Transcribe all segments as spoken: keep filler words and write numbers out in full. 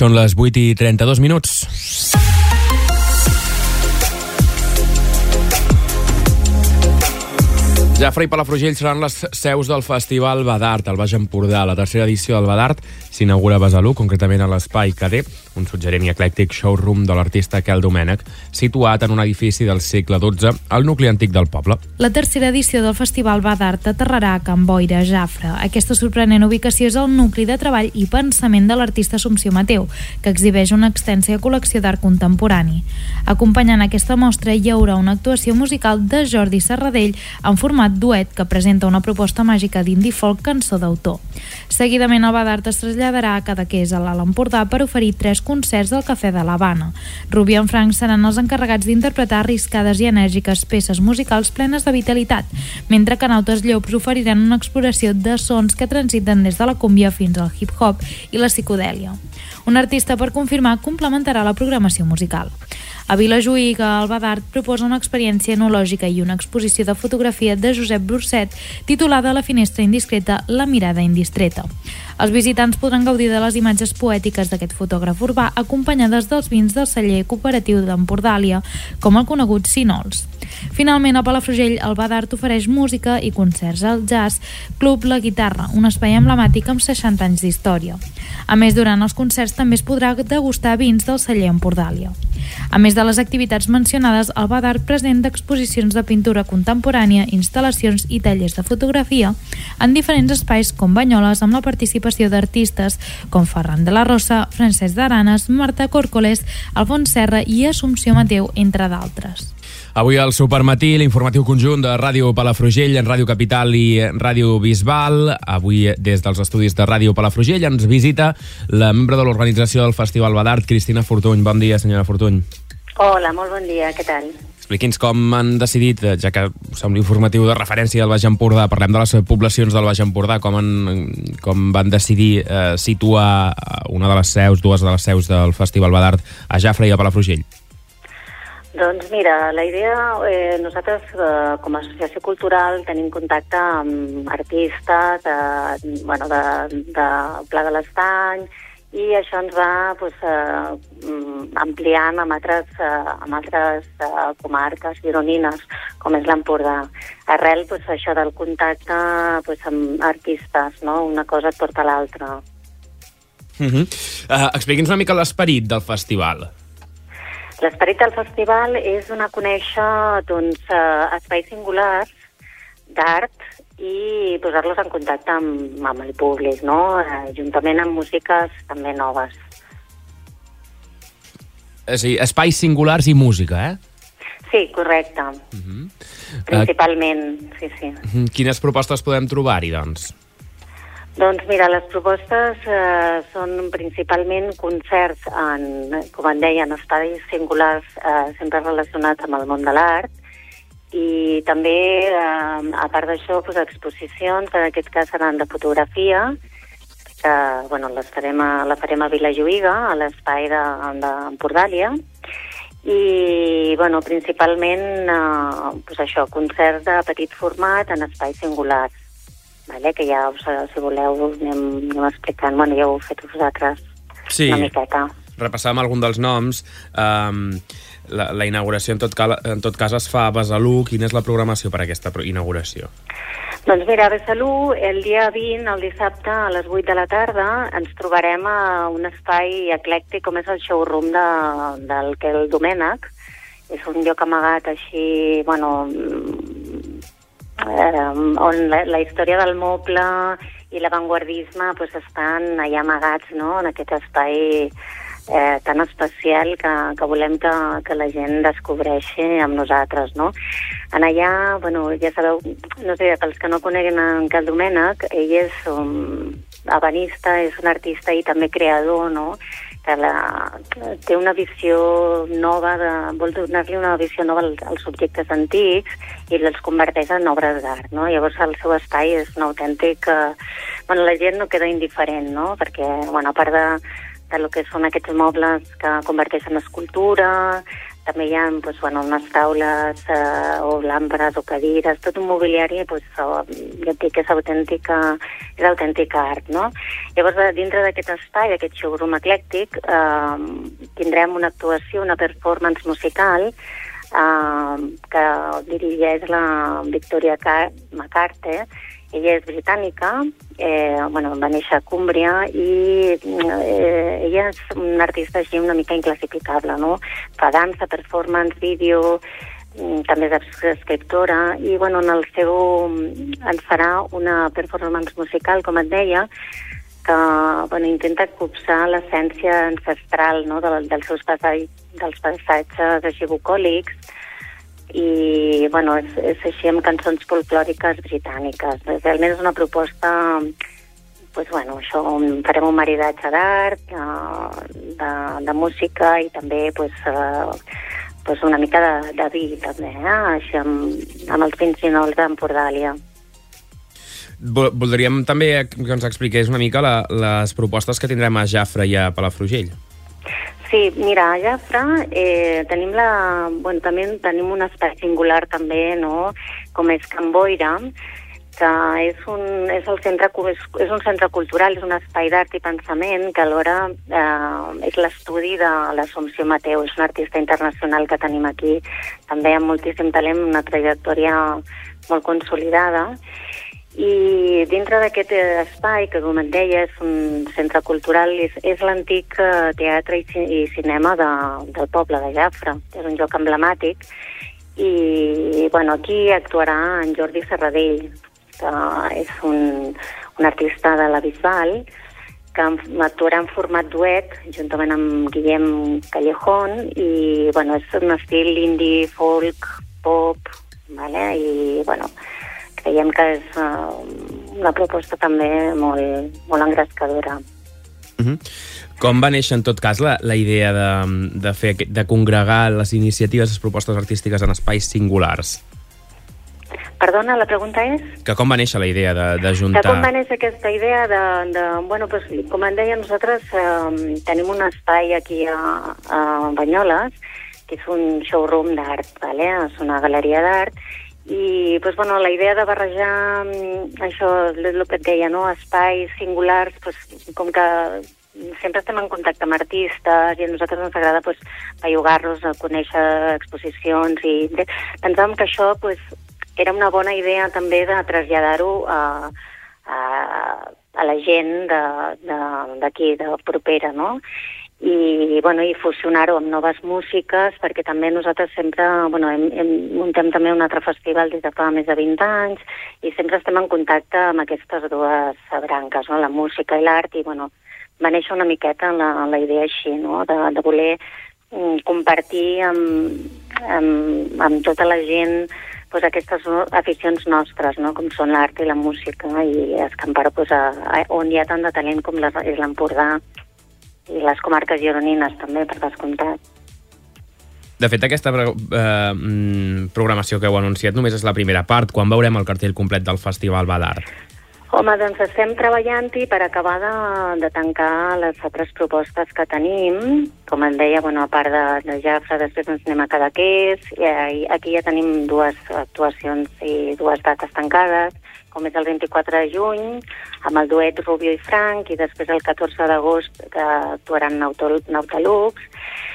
Són les vuit i trenta-dos minuts. Jafre i Palafrugell seran les seus del Festival Badart al Baix Empordà. La tercera edició del Badart s'inaugura a Besalú, concretament a l'Espai Cadé, un suggerent i eclèctic showroom de l'artista Quel Domènech, situat en un edifici del segle dotze al nucli antic del poble. La tercera edició del Festival Badart aterrarà a Can Boira, Jafre. Aquesta sorprenent ubicació és el nucli de treball i pensament de l'artista Assumpció Mateu, que exhibeix una extensa col·lecció d'art contemporani. Acompanyant aquesta mostra hi haurà una actuació musical de Jordi Serradell en format duet que presenta una proposta màgica d'indie folk cançó d'autor. Seguidament el Badart es traslladarà a Cadaqués, a l'Alt Empordà, per oferir tres concerts del Cafè de l'Havana. Rubí i Frank seran els encarregats d'interpretar arriscades i enèrgiques peces musicals plenes de vitalitat, mentre que Nautes Llops oferiran una exploració de sons que transiten des de la cúmbia fins al hip-hop i la psicodèlia. Un artista per confirmar complementarà la programació musical. A Vilajuïga, el Badart proposa una experiència enològica i una exposició de fotografia de Josep Brusset titulada La finestra indiscreta, la mirada indistreta. Els visitants podran gaudir de les imatges poètiques d'aquest fotògraf urbà acompanyades dels vins del celler cooperatiu d'Empordàlia, com el conegut Sinols. Finalment, a Palafrugell, el Badart ofereix música i concerts al jazz Club La Guitarra, un espai emblemàtic amb seixanta anys d'història. A més, durant els concerts també es podrà degustar vins del celler Empordàlia. A més de les activitats mencionades, el Badart presenta exposicions de pintura contemporània, instal·lacions i tallers de fotografia en diferents espais com Banyoles, amb la participació d'artistes com Ferran de la Rosa, Francesc d'Aranes, Marta Córcoles, Alfons Serra i Assumpció Mateu, entre d'altres. Avui al Supermatí, l'informatiu conjunt de Ràdio Palafrugell, en Ràdio Capital i Ràdio Bisbal. Avui, des dels estudis de Ràdio Palafrugell, ens visita la membre de l'organització del Festival Badart, Cristina Fortuny. Bon dia, senyora Fortuny. Hola, molt bon dia, què tal? Expliqui'ns com han decidit, ja que som l'informatiu de referència del Baix Empordà, parlem de les poblacions del Baix Empordà, com, han, com van decidir eh, situar una de les seus, dues de les seus del Festival Badart a Jafre i a Palafrugell. Doncs mira, la idea, eh, nosaltres eh, com a associació cultural tenim contacte amb artistes de, bueno, de, de Pla de l'Estany, i això ens va pues, eh, ampliant amb altres, eh, amb altres eh, comarques gironines, com és l'Empordà. Arrel pues, això del contacte pues, amb artistes, no? Una cosa et porta a l'altra. Uh -huh. uh, Expliqui'ns una mica l'esperit del festival. L'esperit del festival és donar a conèixer doncs, eh, espais singulars d'art i posar-los en contacte amb, amb el públic, no? Eh, juntament amb músiques també noves. És a dir, espais singulars i música, eh? Sí, correcte. Uh-huh. Principalment, uh, sí, sí. Uh-huh. Quines propostes podem trobar-hi, doncs? Doncs mira, les propostes eh, són principalment concerts en, com en deien, espais singulars eh, sempre relacionats amb el món de l'art, i també, eh, a part d'això, doncs, exposicions, en aquest cas seran de fotografia, que bueno, les farem a, la farem a Vilajuïga, a l'espai d'Empordàlia, i bueno, principalment eh, doncs això, concerts de petit format en espais singulars. Vale, que ja, si voleu, anem, anem explicant. Bueno, ja ho heu fet vosaltres sí. Una miqueta. Repassàvem algun dels noms. Um, la, la inauguració, en tot, cas, en tot cas, es fa a Besalú. Quina és la programació per a aquesta inauguració? Doncs mira, a Besalú, el dia vint, el dissabte, a les vuit de la tarda, ens trobarem a un espai eclèctic com és el showroom de, del Quel Domènech. És un lloc amagat així, bueno... Eh, on la, la història del moble i l'avantguardisme pues, estan allà amagats, no?, en aquest espai eh, tan especial que, que volem que, que la gent descobreixi amb nosaltres, no? En allà, bueno, ja sabeu, no sé, pels que no coneguen en Quel Domènech, ell és un ebenista, és un artista i també creador, no?, que la, té una visió nova, de, vol donar-li una visió nova als, als objectes antics i els converteix en obres d'art, no? Llavors el seu espai és un autèntic... Eh, bueno, la gent no queda indiferent, no? Perquè, bueno, a part de, de lo que són aquests mobles que converteixen en escultura, també hi ha doncs, bueno, unes taules eh, o làmpades o cadires, tot un mobiliari, doncs, oh, jo et dic que és autèntica, és autèntica art, no? Llavors, dintre d'aquest espai, aquest showroom eclèctic, eh, tindrem una actuació, una performance musical eh, que dirigeix la Victoria McCarthy. Ella és britànica, eh, bueno, va néixer a Cúmbria i eh, ella és una artista així una mica inclassificable, no? Fa dansa, performance, vídeo, també és escriptora i, bueno, en el seu... ens farà una performance musical, com et deia, que, bueno, intenta copsar l'essència ancestral, no?, de, dels seus passatges, dels passatges així bucòlics, i, bueno, és, és així amb cançons folclòriques britàniques. Realment és una proposta, pues, bueno, això, farem un maridatge d'art, de, de, de música i també, pues, eh, pues una mica de, de vi, també, eh? Així amb, amb els vins finols d'Empordàlia. Voldríem també que ens expliqués una mica la, les propostes que tindrem a Jafre i a Palafrugell. Sí, mira, a Jafre eh, tenim la... Bueno, també tenim un espai singular també, no?, com és Can Boira, que és un, és el centre, és, és un centre cultural, és un espai d'art i pensament que alhora eh, és l'estudi de l'Assumpció Mateu. És una artista internacional que tenim aquí, també amb moltíssim talent, una trajectòria molt consolidada. I dintre d'aquest espai, que com et deia, és un centre cultural, és, és l'antic teatre i, i cinema de, del poble de Jafre. És un lloc emblemàtic i, bueno, aquí actuarà en Jordi Serradell, que és un, un artista de la Bisbal, que actuarà en format duet juntament amb Guillem Callejón i, bueno, és un estil indie, folk, pop, vale? I, bueno, creiem que és uh, una proposta també molt, molt engrescadora. Uh-huh. Com va néixer, en tot cas, la, la idea de, de, fer, de congregar les iniciatives, les propostes artístiques en espais singulars? Perdona, la pregunta és? Que com va néixer la idea de, de juntar... Que com va néixer aquesta idea de... de bueno, pues, com em deia, nosaltres eh, tenim un espai aquí a, a Banyoles, que és un showroom d'art, vale? És una galeria d'art, i pues, bueno, la idea de barrejar això, el que et deia, no? Espais singulars, pues, com que sempre estem en contacte amb artistes i a nosaltres ens agrada pues, bellugar-los, conèixer exposicions, i pensàvem que això pues, era una bona idea també de traslladar-ho a, a, a la gent d'aquí, de, de, de propera, no? I, bueno, i fusionar-ho amb noves músiques, perquè també nosaltres sempre, bueno, hem, hem, muntem també un altre festival des de fa més de vint anys i sempre estem en contacte amb aquestes dues branques, no? La música i l'art, i, bueno, va néixer una miqueta la, la idea així, no? De, de voler mm, compartir amb, amb, amb tota la gent pues, aquestes aficions nostres, no? Com són l'art i la música, i escampar pues, a, a, on hi ha tant de talent com les, és l'Empordà, i les comarques gironines també, per descomptat. De fet, aquesta eh, programació que heu anunciat només és la primera part. Quan veurem el cartell complet del Festival Va d'Art? Home, doncs estem treballant-hi per acabar de, de tancar les altres propostes que tenim. Com em deia, bueno, a part de, de Jafre, després ens anem a Cadaqués, i aquí ja tenim dues actuacions i dues dates tancades, com és el vint-i-quatre de juny, amb el duet Rubio i Frank, i després el catorze d'agost que actuaran Nautalux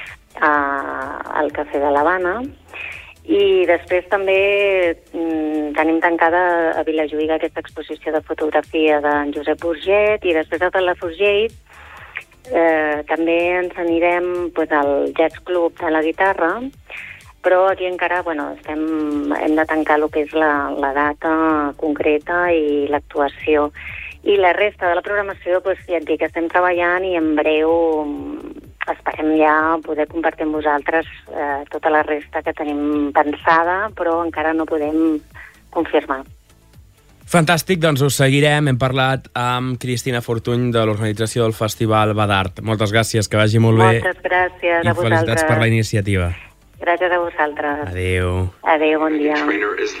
al Cafè de l'Havana. I després també mm, tenim tancada a Vilajuïga aquesta exposició de fotografia d'en Josep Burget, i després a Palafrugell eh, també ens anirem pues, al Jazz Club de la guitarra, però aquí encara bueno, estem, hem de tancar el que és la, la data concreta i l'actuació. I la resta de la programació, pues, ja et dic que estem treballant i en breu esperem ja poder compartir amb vosaltres eh, tota la resta que tenim pensada, però encara no podem confirmar. Fantàstic, doncs us seguirem. Hem parlat amb Cristina Fortuny de l'organització del Festival Va d'Art. Moltes gràcies, que vagi molt bé. Moltes gràcies a vosaltres. I felicitats per la iniciativa. Gràcies a vosaltres. Adéu. Adéu, bon dia.